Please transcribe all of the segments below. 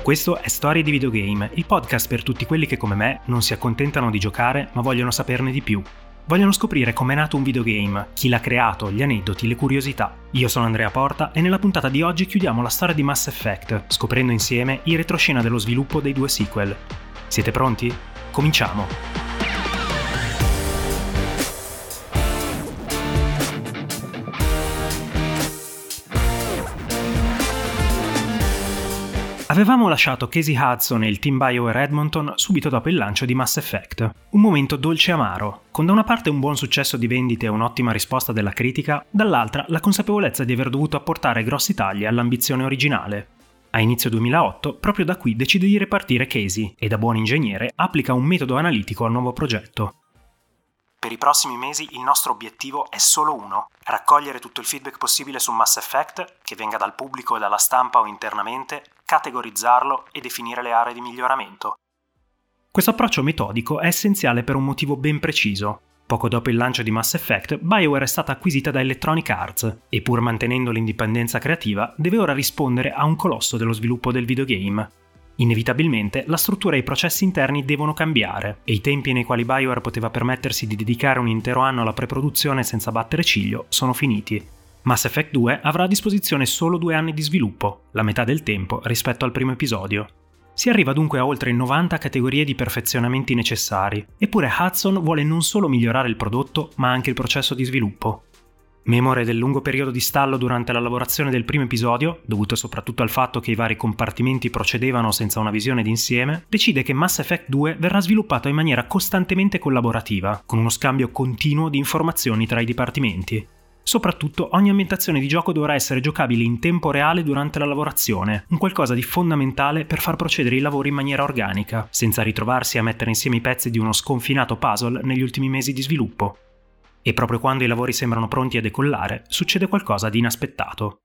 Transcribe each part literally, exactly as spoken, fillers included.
Questo è Storie di Videogame, il podcast per tutti quelli che come me non si accontentano di giocare ma vogliono saperne di più. Vogliono scoprire com'è nato un videogame, chi l'ha creato, gli aneddoti, le curiosità. Io sono Andrea Porta e nella puntata di oggi chiudiamo la storia di Mass Effect, scoprendo insieme il retroscena dello sviluppo dei due sequel. Siete pronti? Cominciamo! Avevamo lasciato Casey Hudson e il team BioWare Edmonton subito dopo il lancio di Mass Effect. Un momento dolce e amaro, con da una parte un buon successo di vendite e un'ottima risposta della critica, dall'altra la consapevolezza di aver dovuto apportare grossi tagli all'ambizione originale. A inizio duemilaotto, proprio da qui decide di ripartire Casey e da buon ingegnere applica un metodo analitico al nuovo progetto. Per i prossimi mesi il nostro obiettivo è solo uno: raccogliere tutto il feedback possibile su Mass Effect, che venga dal pubblico e dalla stampa o internamente, categorizzarlo e definire le aree di miglioramento. Questo approccio metodico è essenziale per un motivo ben preciso. Poco dopo il lancio di Mass Effect, BioWare è stata acquisita da Electronic Arts e, pur mantenendo l'indipendenza creativa, deve ora rispondere a un colosso dello sviluppo del videogame. Inevitabilmente, la struttura e i processi interni devono cambiare, e i tempi nei quali BioWare poteva permettersi di dedicare un intero anno alla preproduzione senza battere ciglio sono finiti. Mass Effect due avrà a disposizione solo due anni di sviluppo, la metà del tempo rispetto al primo episodio. Si arriva dunque a oltre novanta categorie di perfezionamenti necessari, eppure Hudson vuole non solo migliorare il prodotto, ma anche il processo di sviluppo. Memore del lungo periodo di stallo durante la lavorazione del primo episodio, dovuto soprattutto al fatto che i vari compartimenti procedevano senza una visione d'insieme, decide che Mass Effect due verrà sviluppato in maniera costantemente collaborativa, con uno scambio continuo di informazioni tra i dipartimenti. Soprattutto, ogni ambientazione di gioco dovrà essere giocabile in tempo reale durante la lavorazione, un qualcosa di fondamentale per far procedere i lavori in maniera organica, senza ritrovarsi a mettere insieme i pezzi di uno sconfinato puzzle negli ultimi mesi di sviluppo. E proprio quando i lavori sembrano pronti a decollare, succede qualcosa di inaspettato.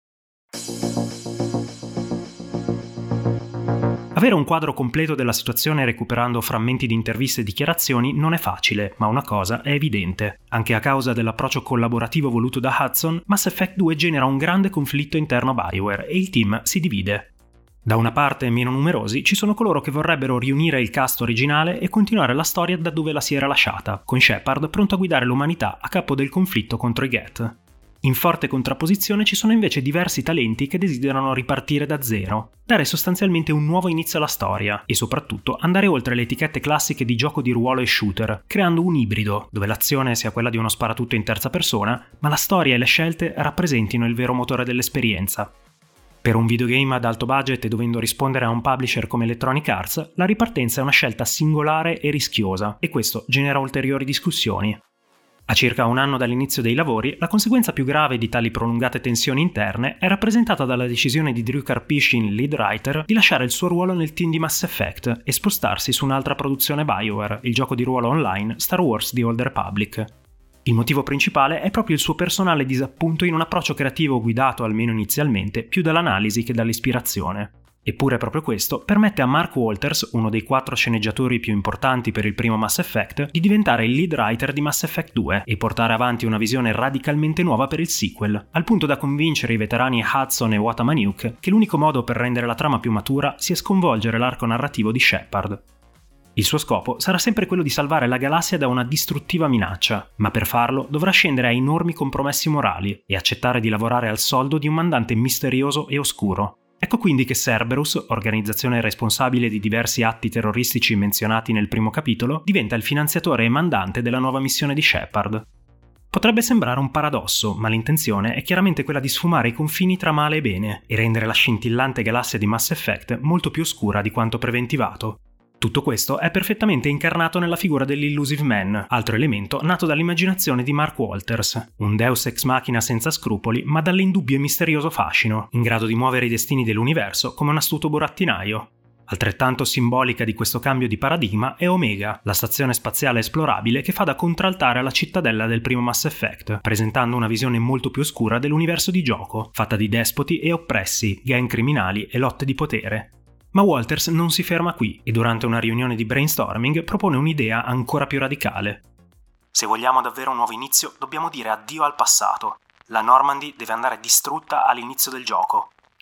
Avere un quadro completo della situazione recuperando frammenti di interviste e dichiarazioni non è facile, ma una cosa è evidente. Anche a causa dell'approccio collaborativo voluto da Hudson, Mass Effect due genera un grande conflitto interno a BioWare e il team si divide. Da una parte, meno numerosi, ci sono coloro che vorrebbero riunire il cast originale e continuare la storia da dove la si era lasciata, con Shepard pronto a guidare l'umanità a capo del conflitto contro i Geth. In forte contrapposizione ci sono invece diversi talenti che desiderano ripartire da zero, dare sostanzialmente un nuovo inizio alla storia e soprattutto andare oltre le etichette classiche di gioco di ruolo e shooter, creando un ibrido, dove l'azione sia quella di uno sparatutto in terza persona, ma la storia e le scelte rappresentino il vero motore dell'esperienza. Per un videogame ad alto budget e dovendo rispondere a un publisher come Electronic Arts, la ripartenza è una scelta singolare e rischiosa, e questo genera ulteriori discussioni. A circa un anno dall'inizio dei lavori, la conseguenza più grave di tali prolungate tensioni interne è rappresentata dalla decisione di Drew Karpyshyn, lead writer, di lasciare il suo ruolo nel team di Mass Effect e spostarsi su un'altra produzione BioWare, il gioco di ruolo online Star Wars: The Old Republic. Il motivo principale è proprio il suo personale disappunto in un approccio creativo guidato, almeno inizialmente, più dall'analisi che dall'ispirazione. Eppure proprio questo permette a Mark Walters, uno dei quattro sceneggiatori più importanti per il primo Mass Effect, di diventare il lead writer di Mass Effect due e portare avanti una visione radicalmente nuova per il sequel, al punto da convincere i veterani Hudson e Watamanuke che l'unico modo per rendere la trama più matura sia sconvolgere l'arco narrativo di Shepard. Il suo scopo sarà sempre quello di salvare la galassia da una distruttiva minaccia, ma per farlo dovrà scendere a enormi compromessi morali e accettare di lavorare al soldo di un mandante misterioso e oscuro. Ecco quindi che Cerberus, organizzazione responsabile di diversi atti terroristici menzionati nel primo capitolo, diventa il finanziatore e mandante della nuova missione di Shepard. Potrebbe sembrare un paradosso, ma l'intenzione è chiaramente quella di sfumare i confini tra male e bene e rendere la scintillante galassia di Mass Effect molto più oscura di quanto preventivato. Tutto questo è perfettamente incarnato nella figura dell'Illusive Man, altro elemento nato dall'immaginazione di Mark Walters, un deus ex machina senza scrupoli ma dall'indubbio e misterioso fascino, in grado di muovere i destini dell'universo come un astuto burattinaio. Altrettanto simbolica di questo cambio di paradigma è Omega, la stazione spaziale esplorabile che fa da contraltare alla cittadella del primo Mass Effect, presentando una visione molto più oscura dell'universo di gioco, fatta di despoti e oppressi, gang criminali e lotte di potere. Ma Walters non si ferma qui e durante una riunione di brainstorming propone un'idea ancora più radicale. Se vogliamo davvero un nuovo inizio, dobbiamo dire addio al passato. La Normandy deve andare distrutta all'inizio del gioco.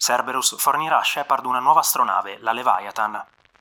Cerberus fornirà a Shepard una nuova astronave, la Leviathan.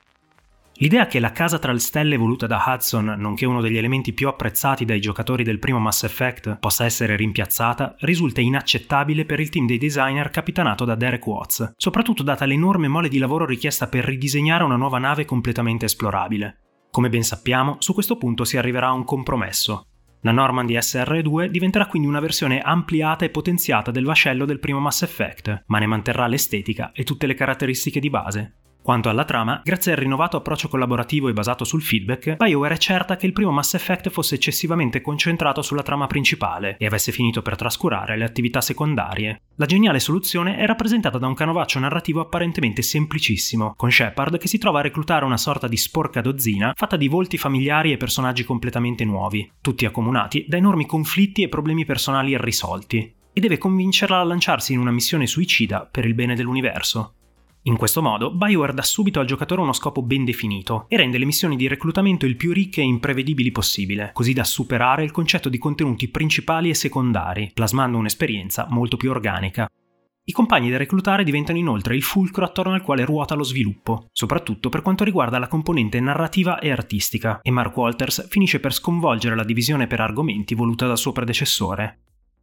L'idea che la casa tra le stelle voluta da Hudson, nonché uno degli elementi più apprezzati dai giocatori del primo Mass Effect, possa essere rimpiazzata, risulta inaccettabile per il team dei designer capitanato da Derek Watts, soprattutto data l'enorme mole di lavoro richiesta per ridisegnare una nuova nave completamente esplorabile. Come ben sappiamo, su questo punto si arriverà a un compromesso. La Normandy S R due diventerà quindi una versione ampliata e potenziata del vascello del primo Mass Effect, ma ne manterrà l'estetica e tutte le caratteristiche di base. Quanto alla trama, grazie al rinnovato approccio collaborativo e basato sul feedback, BioWare è certa che il primo Mass Effect fosse eccessivamente concentrato sulla trama principale e avesse finito per trascurare le attività secondarie. La geniale soluzione è rappresentata da un canovaccio narrativo apparentemente semplicissimo, con Shepard che si trova a reclutare una sorta di sporca dozzina fatta di volti familiari e personaggi completamente nuovi, tutti accomunati da enormi conflitti e problemi personali irrisolti, e deve convincerla a lanciarsi in una missione suicida per il bene dell'universo. In questo modo, BioWare dà subito al giocatore uno scopo ben definito e rende le missioni di reclutamento il più ricche e imprevedibili possibile, così da superare il concetto di contenuti principali e secondari, plasmando un'esperienza molto più organica. I compagni da reclutare diventano inoltre il fulcro attorno al quale ruota lo sviluppo, soprattutto per quanto riguarda la componente narrativa e artistica, e Mark Walters finisce per sconvolgere la divisione per argomenti voluta dal suo predecessore.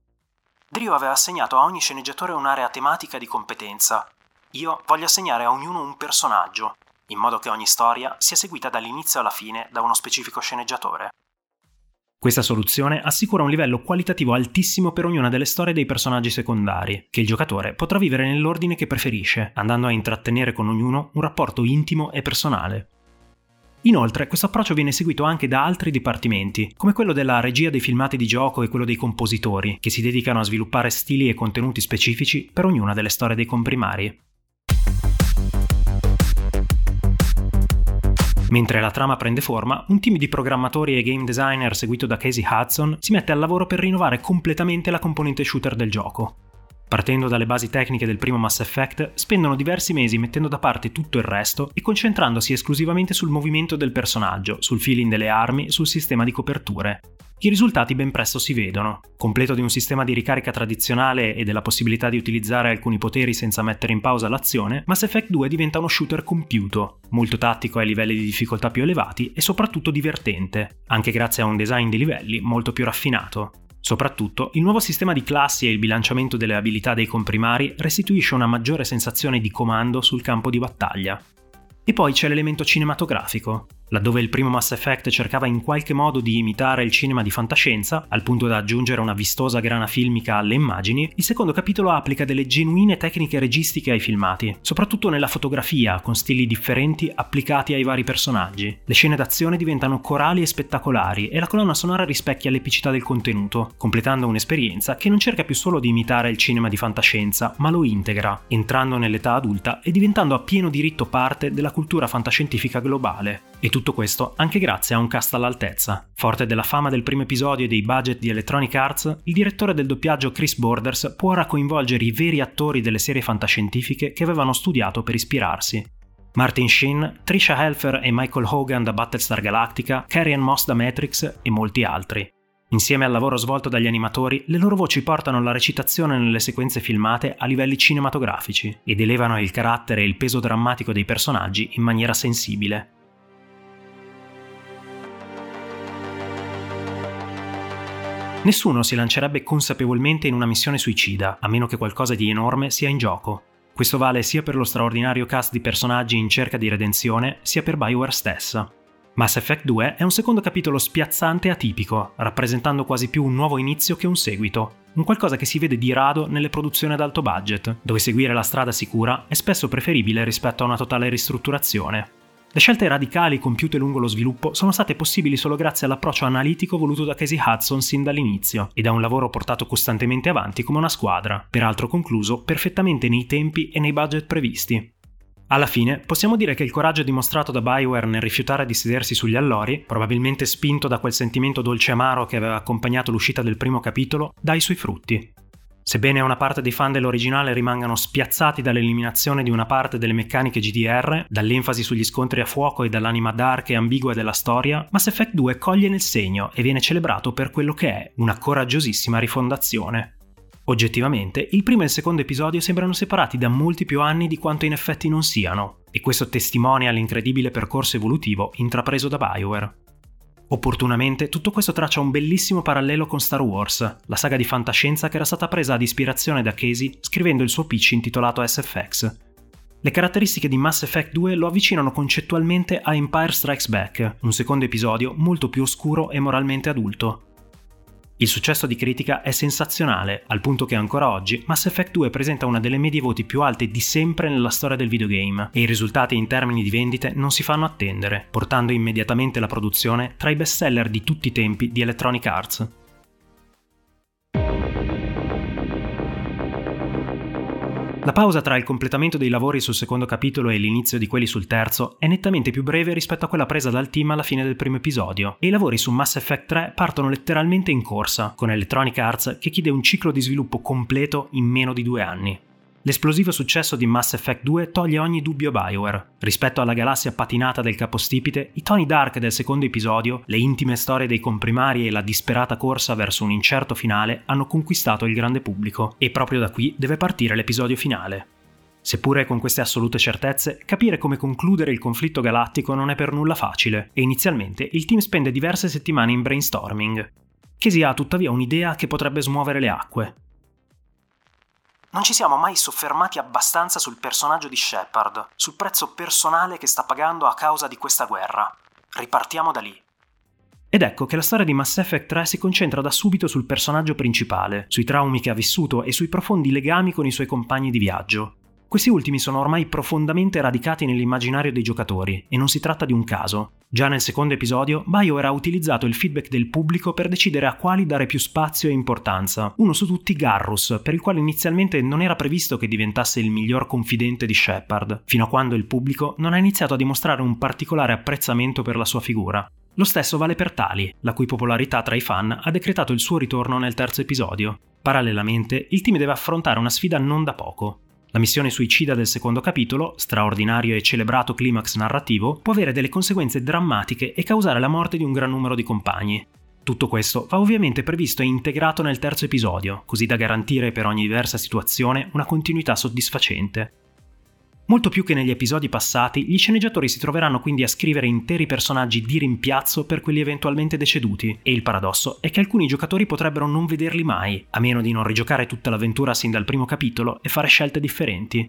Drio aveva assegnato a ogni sceneggiatore un'area tematica di competenza. Io voglio assegnare a ognuno un personaggio, in modo che ogni storia sia seguita dall'inizio alla fine da uno specifico sceneggiatore. Questa soluzione assicura un livello qualitativo altissimo per ognuna delle storie dei personaggi secondari, che il giocatore potrà vivere nell'ordine che preferisce, andando a intrattenere con ognuno un rapporto intimo e personale. Inoltre, questo approccio viene seguito anche da altri dipartimenti, come quello della regia dei filmati di gioco e quello dei compositori, che si dedicano a sviluppare stili e contenuti specifici per ognuna delle storie dei comprimari. Mentre la trama prende forma, un team di programmatori e game designer seguito da Casey Hudson si mette al lavoro per rinnovare completamente la componente shooter del gioco. Partendo dalle basi tecniche del primo Mass Effect, spendono diversi mesi mettendo da parte tutto il resto e concentrandosi esclusivamente sul movimento del personaggio, sul feeling delle armi e sul sistema di coperture. I risultati ben presto si vedono. Completo di un sistema di ricarica tradizionale e della possibilità di utilizzare alcuni poteri senza mettere in pausa l'azione, Mass Effect due diventa uno shooter compiuto, molto tattico ai livelli di difficoltà più elevati e soprattutto divertente, anche grazie a un design di livelli molto più raffinato. Soprattutto, il nuovo sistema di classi e il bilanciamento delle abilità dei comprimari restituisce una maggiore sensazione di comando sul campo di battaglia. E poi c'è l'elemento cinematografico. Laddove il primo Mass Effect cercava in qualche modo di imitare il cinema di fantascienza, al punto da aggiungere una vistosa grana filmica alle immagini, il secondo capitolo applica delle genuine tecniche registiche ai filmati, soprattutto nella fotografia, con stili differenti applicati ai vari personaggi. Le scene d'azione diventano corali e spettacolari e la colonna sonora rispecchia l'epicità del contenuto, completando un'esperienza che non cerca più solo di imitare il cinema di fantascienza, ma lo integra, entrando nell'età adulta e diventando a pieno diritto parte della cultura fantascientifica globale. E tutto questo anche grazie a un cast all'altezza. Forte della fama del primo episodio e dei budget di Electronic Arts, il direttore del doppiaggio Chris Borders può ora coinvolgere i veri attori delle serie fantascientifiche che avevano studiato per ispirarsi. Martin Sheen, Tricia Helfer e Michael Hogan da Battlestar Galactica, Carrie-Anne Moss da Matrix e molti altri. Insieme al lavoro svolto dagli animatori, le loro voci portano la recitazione nelle sequenze filmate a livelli cinematografici ed elevano il carattere e il peso drammatico dei personaggi in maniera sensibile. Nessuno si lancerebbe consapevolmente in una missione suicida, a meno che qualcosa di enorme sia in gioco. Questo vale sia per lo straordinario cast di personaggi in cerca di redenzione, sia per BioWare stessa. Mass Effect due è un secondo capitolo spiazzante e atipico, rappresentando quasi più un nuovo inizio che un seguito, un qualcosa che si vede di rado nelle produzioni ad alto budget, dove seguire la strada sicura è spesso preferibile rispetto a una totale ristrutturazione. Le scelte radicali compiute lungo lo sviluppo sono state possibili solo grazie all'approccio analitico voluto da Casey Hudson sin dall'inizio e da un lavoro portato costantemente avanti come una squadra, peraltro concluso perfettamente nei tempi e nei budget previsti. Alla fine, possiamo dire che il coraggio dimostrato da BioWare nel rifiutare di sedersi sugli allori, probabilmente spinto da quel sentimento dolce amaro che aveva accompagnato l'uscita del primo capitolo, dà i suoi frutti. Sebbene una parte dei fan dell'originale rimangano spiazzati dall'eliminazione di una parte delle meccaniche G D R, dall'enfasi sugli scontri a fuoco e dall'anima dark e ambigua della storia, Mass Effect due coglie nel segno e viene celebrato per quello che è, una coraggiosissima rifondazione. Oggettivamente, il primo e il secondo episodio sembrano separati da molti più anni di quanto in effetti non siano, e questo testimonia l'incredibile percorso evolutivo intrapreso da BioWare. Opportunamente, tutto questo traccia un bellissimo parallelo con Star Wars, la saga di fantascienza che era stata presa ad ispirazione da Casey scrivendo il suo pitch intitolato S F X. Le caratteristiche di Mass Effect due lo avvicinano concettualmente a Empire Strikes Back, un secondo episodio molto più oscuro e moralmente adulto. Il successo di critica è sensazionale, al punto che ancora oggi Mass Effect due presenta una delle medie voti più alte di sempre nella storia del videogame, e i risultati in termini di vendite non si fanno attendere, portando immediatamente la produzione tra i bestseller di tutti i tempi di Electronic Arts. La pausa tra il completamento dei lavori sul secondo capitolo e l'inizio di quelli sul terzo è nettamente più breve rispetto a quella presa dal team alla fine del primo episodio, e i lavori su Mass Effect tre partono letteralmente in corsa, con Electronic Arts che chiede un ciclo di sviluppo completo in meno di due anni. L'esplosivo successo di Mass Effect due toglie ogni dubbio a BioWare. Rispetto alla galassia patinata del capostipite, i toni dark del secondo episodio, le intime storie dei comprimari e la disperata corsa verso un incerto finale hanno conquistato il grande pubblico, e proprio da qui deve partire l'episodio finale. Seppure con queste assolute certezze, capire come concludere il conflitto galattico non è per nulla facile, e inizialmente il team spende diverse settimane in brainstorming. Casey ha tuttavia un'idea che potrebbe smuovere le acque. Non ci siamo mai soffermati abbastanza sul personaggio di Shepard, sul prezzo personale che sta pagando a causa di questa guerra. Ripartiamo da lì. Ed ecco che la storia di Mass Effect tre si concentra da subito sul personaggio principale, sui traumi che ha vissuto e sui profondi legami con i suoi compagni di viaggio. Questi ultimi sono ormai profondamente radicati nell'immaginario dei giocatori, e non si tratta di un caso. Già nel secondo episodio, BioWare ha utilizzato il feedback del pubblico per decidere a quali dare più spazio e importanza. Uno su tutti Garrus, per il quale inizialmente non era previsto che diventasse il miglior confidente di Shepard, fino a quando il pubblico non ha iniziato a dimostrare un particolare apprezzamento per la sua figura. Lo stesso vale per Tali, la cui popolarità tra i fan ha decretato il suo ritorno nel terzo episodio. Parallelamente, il team deve affrontare una sfida non da poco. La missione suicida del secondo capitolo, straordinario e celebrato climax narrativo, può avere delle conseguenze drammatiche e causare la morte di un gran numero di compagni. Tutto questo va ovviamente previsto e integrato nel terzo episodio, così da garantire per ogni diversa situazione una continuità soddisfacente. Molto più che negli episodi passati, gli sceneggiatori si troveranno quindi a scrivere interi personaggi di rimpiazzo per quelli eventualmente deceduti, e il paradosso è che alcuni giocatori potrebbero non vederli mai, a meno di non rigiocare tutta l'avventura sin dal primo capitolo e fare scelte differenti.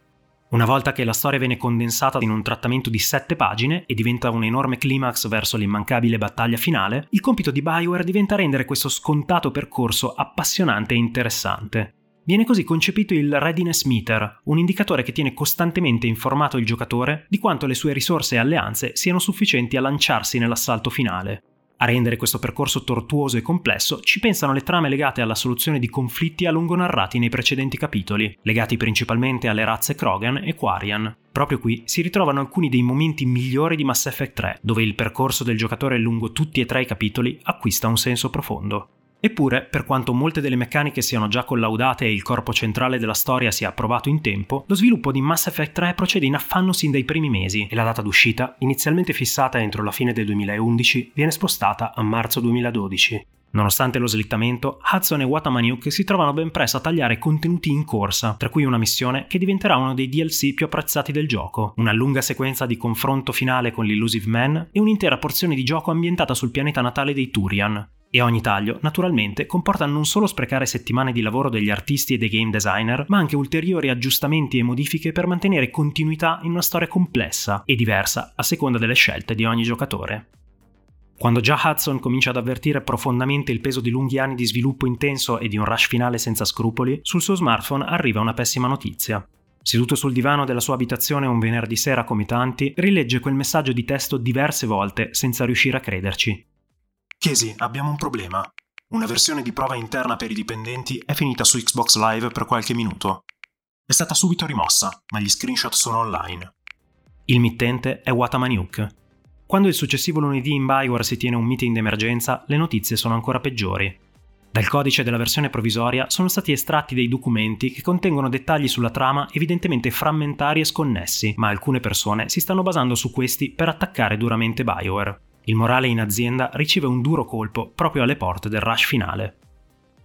Una volta che la storia viene condensata in un trattamento di sette pagine e diventa un enorme climax verso l'immancabile battaglia finale, il compito di BioWare diventa rendere questo scontato percorso appassionante e interessante. Viene così concepito il Readiness Meter, un indicatore che tiene costantemente informato il giocatore di quanto le sue risorse e alleanze siano sufficienti a lanciarsi nell'assalto finale. A rendere questo percorso tortuoso e complesso ci pensano le trame legate alla soluzione di conflitti a lungo narrati nei precedenti capitoli, legati principalmente alle razze Krogan e Quarian. Proprio qui si ritrovano alcuni dei momenti migliori di Mass Effect tre, dove il percorso del giocatore lungo tutti e tre i capitoli acquista un senso profondo. Eppure, per quanto molte delle meccaniche siano già collaudate e il corpo centrale della storia sia approvato in tempo, lo sviluppo di Mass Effect tre procede in affanno sin dai primi mesi, e la data d'uscita, inizialmente fissata entro la fine del duemilaundici, viene spostata a marzo duemiladodici. Nonostante lo slittamento, Hudson e Watamanuk si trovano ben presto a tagliare contenuti in corsa, tra cui una missione che diventerà uno dei D L C più apprezzati del gioco, una lunga sequenza di confronto finale con l'Illusive Man e un'intera porzione di gioco ambientata sul pianeta natale dei Turian. E ogni taglio, naturalmente, comporta non solo sprecare settimane di lavoro degli artisti e dei game designer, ma anche ulteriori aggiustamenti e modifiche per mantenere continuità in una storia complessa e diversa a seconda delle scelte di ogni giocatore. Quando già Hudson comincia ad avvertire profondamente il peso di lunghi anni di sviluppo intenso e di un rush finale senza scrupoli, sul suo smartphone arriva una pessima notizia. Seduto sul divano della sua abitazione un venerdì sera come tanti, rilegge quel messaggio di testo diverse volte senza riuscire a crederci. Casey, abbiamo un problema. Una versione di prova interna per i dipendenti è finita su Xbox Live per qualche minuto. È stata subito rimossa, ma gli screenshot sono online. Il mittente è Watamanuk. Quando il successivo lunedì in BioWare si tiene un meeting d'emergenza, le notizie sono ancora peggiori. Dal codice della versione provvisoria sono stati estratti dei documenti che contengono dettagli sulla trama evidentemente frammentari e sconnessi, ma alcune persone si stanno basando su questi per attaccare duramente BioWare. Il morale in azienda riceve un duro colpo proprio alle porte del rush finale.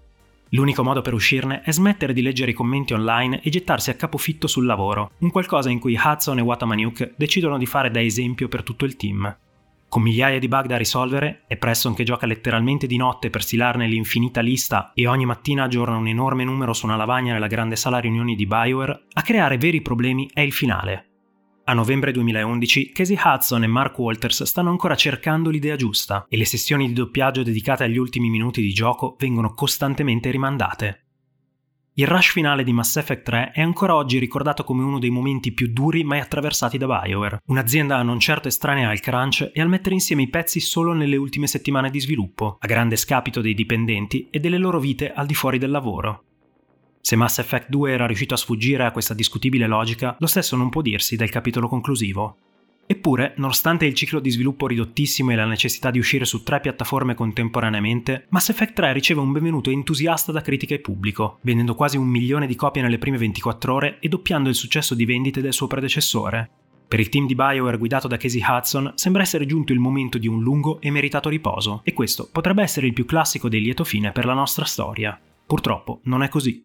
L'unico modo per uscirne è smettere di leggere i commenti online e gettarsi a capofitto sul lavoro, un qualcosa in cui Hudson e Watamaniuk decidono di fare da esempio per tutto il team. Con migliaia di bug da risolvere, e Preston che gioca letteralmente di notte per stilarne l'infinita lista e ogni mattina aggiorna un enorme numero su una lavagna nella grande sala riunioni di BioWare, a creare veri problemi è il finale. A novembre duemilaundici, Casey Hudson e Mark Walters stanno ancora cercando l'idea giusta, e le sessioni di doppiaggio dedicate agli ultimi minuti di gioco vengono costantemente rimandate. Il rush finale di Mass Effect tre è ancora oggi ricordato come uno dei momenti più duri mai attraversati da BioWare, un'azienda non certo estranea al crunch e al mettere insieme i pezzi solo nelle ultime settimane di sviluppo, a grande scapito dei dipendenti e delle loro vite al di fuori del lavoro. Se Mass Effect due era riuscito a sfuggire a questa discutibile logica, lo stesso non può dirsi del capitolo conclusivo. Eppure, nonostante il ciclo di sviluppo ridottissimo e la necessità di uscire su tre piattaforme contemporaneamente, Mass Effect tre riceve un benvenuto entusiasta da critica e pubblico, vendendo quasi un milione di copie nelle prime ventiquattro ore e doppiando il successo di vendite del suo predecessore. Per il team di BioWare guidato da Casey Hudson sembra essere giunto il momento di un lungo e meritato riposo, e questo potrebbe essere il più classico dei lieto fine per la nostra storia. Purtroppo non è così.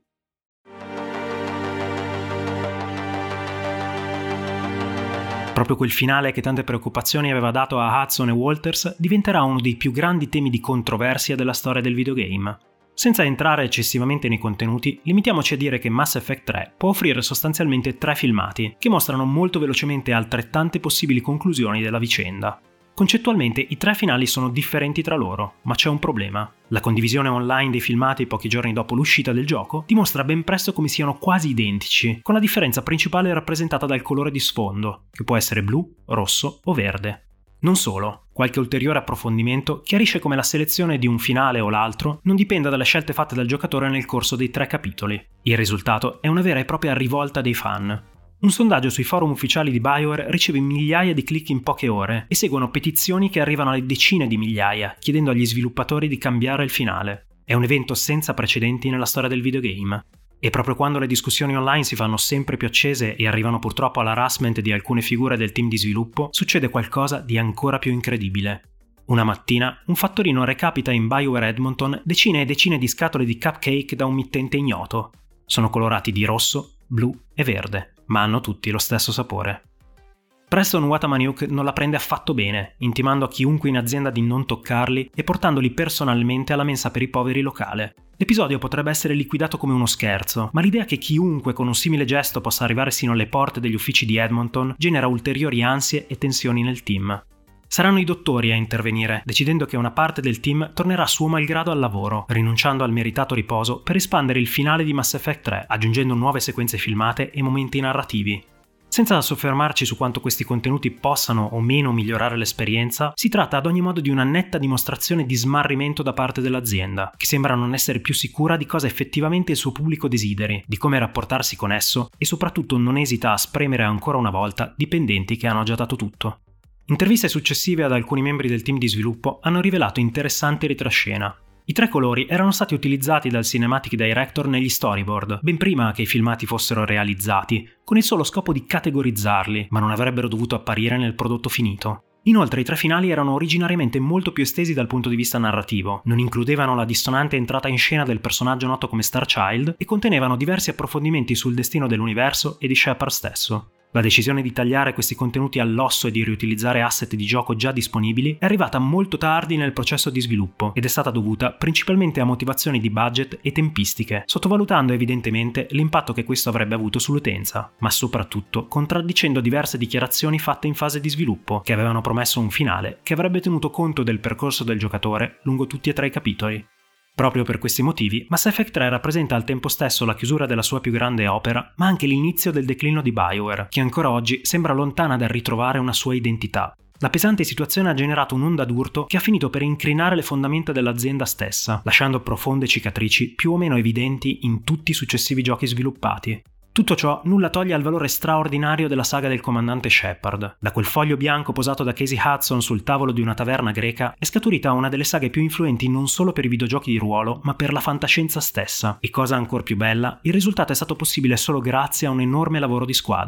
Proprio quel finale che tante preoccupazioni aveva dato a Hudson e Walters diventerà uno dei più grandi temi di controversia della storia del videogame. Senza entrare eccessivamente nei contenuti, limitiamoci a dire che Mass Effect tre può offrire sostanzialmente tre filmati, che mostrano molto velocemente altrettante possibili conclusioni della vicenda. Concettualmente i tre finali sono differenti tra loro, ma c'è un problema. La condivisione online dei filmati pochi giorni dopo l'uscita del gioco dimostra ben presto come siano quasi identici, con la differenza principale rappresentata dal colore di sfondo, che può essere blu, rosso o verde. Non solo, qualche ulteriore approfondimento chiarisce come la selezione di un finale o l'altro non dipenda dalle scelte fatte dal giocatore nel corso dei tre capitoli. Il risultato è una vera e propria rivolta dei fan. Un sondaggio sui forum ufficiali di BioWare riceve migliaia di click in poche ore e seguono petizioni che arrivano alle decine di migliaia, chiedendo agli sviluppatori di cambiare il finale. È un evento senza precedenti nella storia del videogame. E proprio quando le discussioni online si fanno sempre più accese e arrivano purtroppo all'harassment di alcune figure del team di sviluppo, succede qualcosa di ancora più incredibile. Una mattina, un fattorino recapita in BioWare Edmonton decine e decine di scatole di cupcake da un mittente ignoto. Sono colorati di rosso, blu e verde, ma hanno tutti lo stesso sapore. Preston Watamaniuk non la prende affatto bene, intimando a chiunque in azienda di non toccarli e portandoli personalmente alla mensa per i poveri locale. L'episodio potrebbe essere liquidato come uno scherzo, ma l'idea che chiunque con un simile gesto possa arrivare sino alle porte degli uffici di Edmonton genera ulteriori ansie e tensioni nel team. Saranno i dottori a intervenire, decidendo che una parte del team tornerà suo malgrado al lavoro, rinunciando al meritato riposo per espandere il finale di Mass Effect tre, aggiungendo nuove sequenze filmate e momenti narrativi. Senza soffermarci su quanto questi contenuti possano o meno migliorare l'esperienza, si tratta ad ogni modo di una netta dimostrazione di smarrimento da parte dell'azienda, che sembra non essere più sicura di cosa effettivamente il suo pubblico desideri, di come rapportarsi con esso e soprattutto non esita a spremere ancora una volta dipendenti che hanno già dato tutto. Interviste successive ad alcuni membri del team di sviluppo hanno rivelato interessanti retroscena. I tre colori erano stati utilizzati dal Cinematic Director negli storyboard, ben prima che i filmati fossero realizzati, con il solo scopo di categorizzarli, ma non avrebbero dovuto apparire nel prodotto finito. Inoltre i tre finali erano originariamente molto più estesi dal punto di vista narrativo, non includevano la dissonante entrata in scena del personaggio noto come Starchild e contenevano diversi approfondimenti sul destino dell'universo e di Shepard stesso. La decisione di tagliare questi contenuti all'osso e di riutilizzare asset di gioco già disponibili è arrivata molto tardi nel processo di sviluppo ed è stata dovuta principalmente a motivazioni di budget e tempistiche, sottovalutando evidentemente l'impatto che questo avrebbe avuto sull'utenza, ma soprattutto contraddicendo diverse dichiarazioni fatte in fase di sviluppo, che avevano promesso un finale che avrebbe tenuto conto del percorso del giocatore lungo tutti e tre i capitoli. Proprio per questi motivi, Mass Effect tre rappresenta al tempo stesso la chiusura della sua più grande opera, ma anche l'inizio del declino di BioWare, che ancora oggi sembra lontana dal ritrovare una sua identità. La pesante situazione ha generato un'onda d'urto che ha finito per incrinare le fondamenta dell'azienda stessa, lasciando profonde cicatrici più o meno evidenti in tutti i successivi giochi sviluppati. Tutto ciò nulla toglie al valore straordinario della saga del comandante Shepard. Da quel foglio bianco posato da Casey Hudson sul tavolo di una taverna greca è scaturita una delle saghe più influenti non solo per i videogiochi di ruolo, ma per la fantascienza stessa. E cosa ancor più bella, il risultato è stato possibile solo grazie a un enorme lavoro di squadra.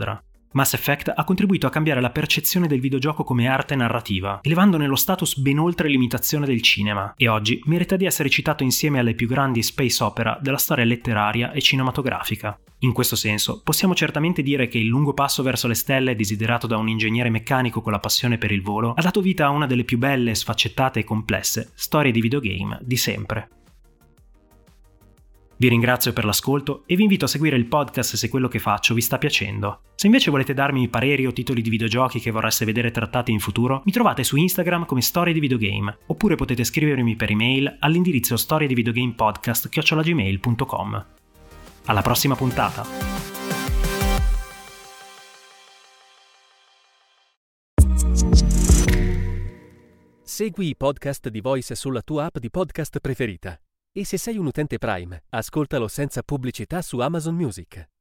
Mass Effect ha contribuito a cambiare la percezione del videogioco come arte narrativa, elevandone lo status ben oltre l'imitazione del cinema, e oggi merita di essere citato insieme alle più grandi space opera della storia letteraria e cinematografica. In questo senso, possiamo certamente dire che Il lungo passo verso le stelle, desiderato da un ingegnere meccanico con la passione per il volo, ha dato vita a una delle più belle, sfaccettate e complesse storie di videogame di sempre. Vi ringrazio per l'ascolto e vi invito a seguire il podcast se quello che faccio vi sta piacendo. Se invece volete darmi pareri o titoli di videogiochi che vorreste vedere trattati in futuro, mi trovate su Instagram come Storie di Videogame, oppure potete scrivermi per email all'indirizzo storiedivideogamepodcast chiocciola gmail punto com. Alla prossima puntata! Segui i podcast di Voice sulla tua app di podcast preferita. E se sei un utente Prime, ascoltalo senza pubblicità su Amazon Music.